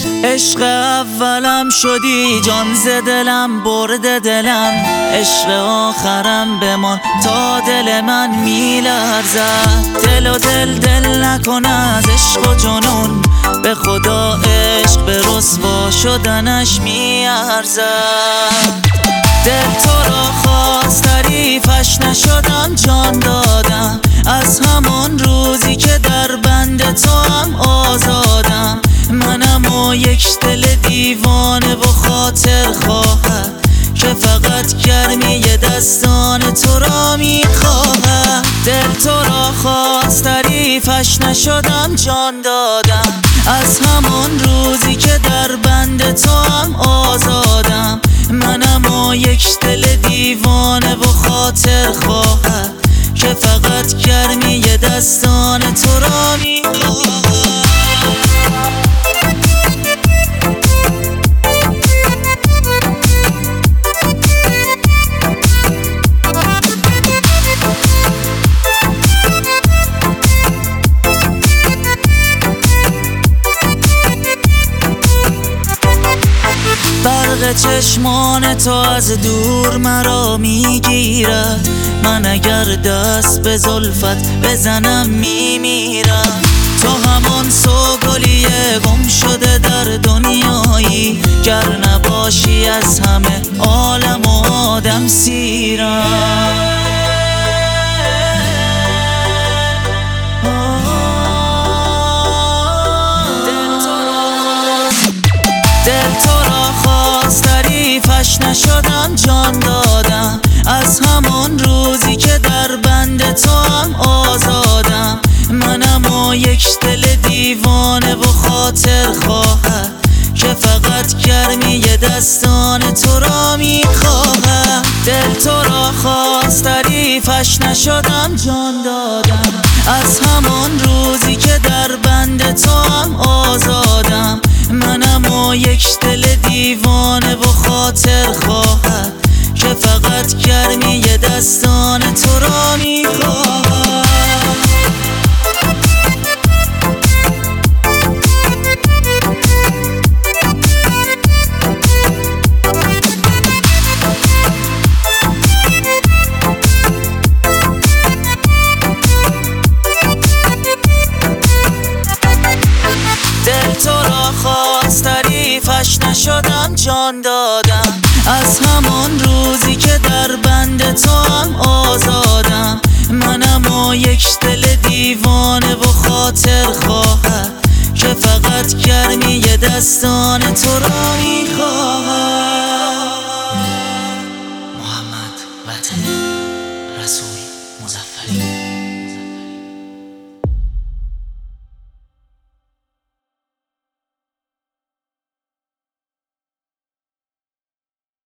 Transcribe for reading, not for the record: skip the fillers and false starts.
عشق اولم شدی، جان ز دلم برده دلم، عشق آخرم بمان تا دل من میلرزد. دل و دل نکن از عشق و جنون، به خدا عشق به رسوا شدنش میارزد. دل تو را خواست تعریفش نشدم، جان دادم از همان روزی که در بند تو هم آزادم. منم و یک دل دیوانه و خاطر خواهد که فقط گرمی دستان تو را میخواهد. دل تو را خواست تعریفش نشدم، جان دادم از همان روزی که در بند تو هم آزادم. منم و یک دل دیوانه و خاطر خواهد که فقط گرمی دستان تو را میخواهد. برق چشمان تو از دور مرا میگیرد، من اگر دست به زلفت بزنم میمیرم. تو همان سوگلی گم شده در دنیایی، گر نباشی از همه عالم و آدم سیرم. دل تو را خواست تعریفش نشدم، جان دادم از همان روزی که در بند تو هم آزادم. منم و یک دل دیوانه و خاطر خواهد که فقط گرمی دستان تو را میخواهد. دل تو را خواست تعریفش نشدم، جان دادم از همان روزی که در بند تو هم آزادم. منم و یک دل دیوانه و خاطر خواهد که فقط گرمی دستان تو را میخواهد. دل تو را خواست تعریفش نشدم، جان دادم از همان روزی که در بند تو هم آزادم. منم و یک دل دیوانه و خاطر خواهد که فقط گرمی دستان تو را میخواهد. محمد وطن رسول مظفری.